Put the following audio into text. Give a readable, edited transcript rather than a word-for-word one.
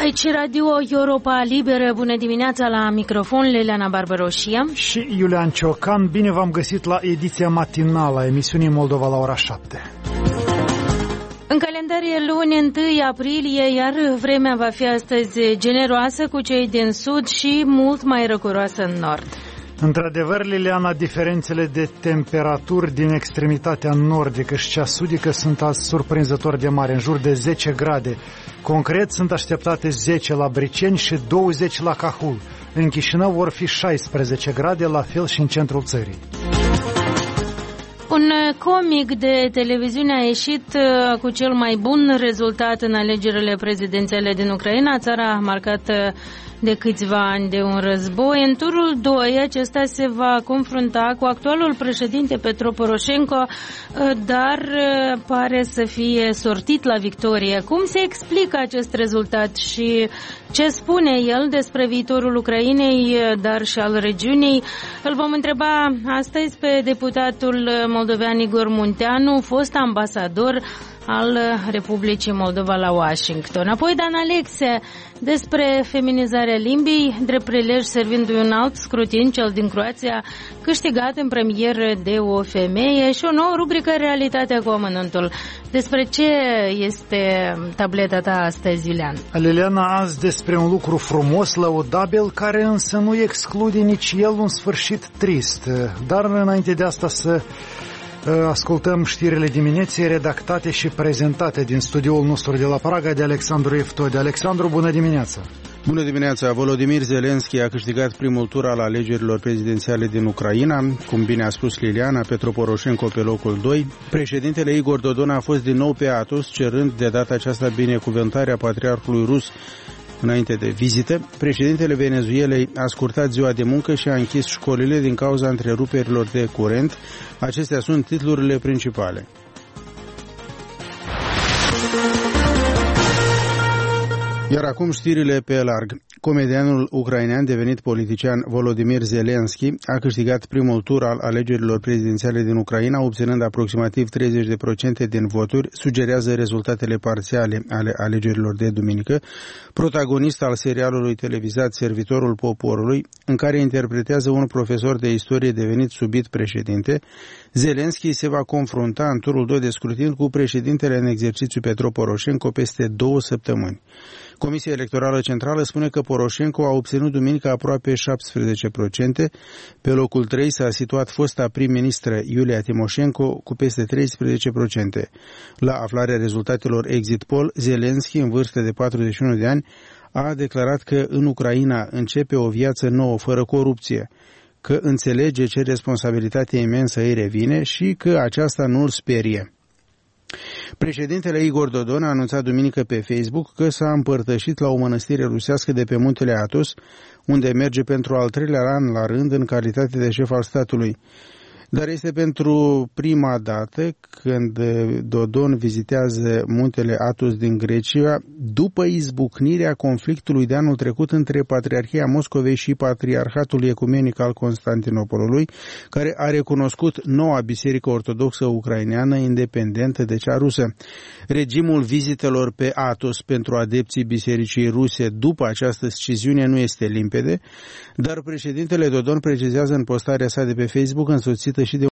Aici Radio Europa Liberă, bună dimineața, la microfon Leleana Barbaroșia și Iulian Ciocan. Bine v-am găsit la ediția matinală a emisiunii Moldova la ora 7. În calendar e luni 1 aprilie, iar vremea va fi astăzi generoasă cu cei din sud și mult mai răcoroasă în nord. Într-adevăr, Liliana, diferențele de temperaturi din extremitatea nordică și cea sudică sunt azi surprinzător de mari, în jur de 10 grade. Concret, sunt așteptate 10 la Briceni și 20 la Cahul. În Chișinău vor fi 16 grade, la fel și în centrul țării. Un comic de televiziune a ieșit cu cel mai bun rezultat în alegerile prezidențiale din Ucraina. Țara a marcat de câțiva ani de un război. În turul 2 acesta se va confrunta cu actualul președinte Petro Poroșenko, dar pare să fie sortit la victorie. Cum se explică acest rezultat și ce spune el despre viitorul Ucrainei, dar și al regiunii? Îl vom întreba astăzi pe deputatul moldovean Igor Munteanu, fost ambasador al Republicii Moldova la Washington. Apoi Dan Alexe despre feminizarea limbii, drept prilej servindu-i un alt scrutin, cel din Croația, câștigat în premieră de o femeie, și o nouă rubrică Realitatea cu amănuntul. Despre ce este tableta ta astăzi, Iulian? Liliana, azi despre un lucru frumos, lăudabil, care însă nu exclude nici el un sfârșit trist. Dar înainte de asta să ascultăm știrile dimineții redactate și prezentate din studioul nostru de la Praga de Alexandru Eftode. Alexandru, bună dimineața! Bună dimineața! Volodymyr Zelensky a câștigat primul tur al alegerilor prezidențiale din Ucraina, cum bine a spus Liliana, Petro Poroșenko pe locul 2. Președintele Igor Dodon a fost din nou pe Athos, cerând de data aceasta binecuvântarea patriarhului rus înainte de vizită. Președintele Venezuelei a scurtat ziua de muncă și a închis școlile din cauza întreruperilor de curent. Acestea sunt titlurile principale. Iar acum știrile pe larg. Comedianul ucrainean devenit politician Volodymyr Zelensky a câștigat primul tur al alegerilor prezidențiale din Ucraina, obținând aproximativ 30% din voturi, sugerează rezultatele parțiale ale alegerilor de duminică. Protagonist al serialului televizat Servitorul Poporului, în care interpretează un profesor de istorie devenit subit președinte, Zelensky se va confrunta în turul 2 de scrutin cu președintele în exercițiu Petro Poroșenko peste 2 săptămâni. Comisia Electorală Centrală spune că Poroșenko a obținut duminică aproape 17%. Pe locul 3 s-a situat fosta prim-ministră Iulia Timoșenko cu peste 13%. La aflarea rezultatelor exit poll, Zelensky, în vârstă de 41 de ani, a declarat că în Ucraina începe o viață nouă fără corupție, că înțelege ce responsabilitate imensă îi revine și că aceasta nu îl sperie. Președintele Igor Dodon a anunțat duminică pe Facebook că s-a împărtășit la o mănăstire rusească de pe muntele Athos, unde merge pentru al 3-lea an la rând în calitate de șef al statului. Dar este pentru prima dată când Dodon vizitează muntele Athos din Grecia, după izbucnirea conflictului de anul trecut între Patriarhia Moscovei și Patriarhatul Ecumenic al Constantinopolului, care a recunoscut noua biserică ortodoxă ucraineană independentă de cea rusă. Regimul vizitelor pe Athos pentru adepții bisericii ruse după această sciziune nu este limpede, dar președintele Dodon precizează în postarea sa de pe Facebook, însoțită și de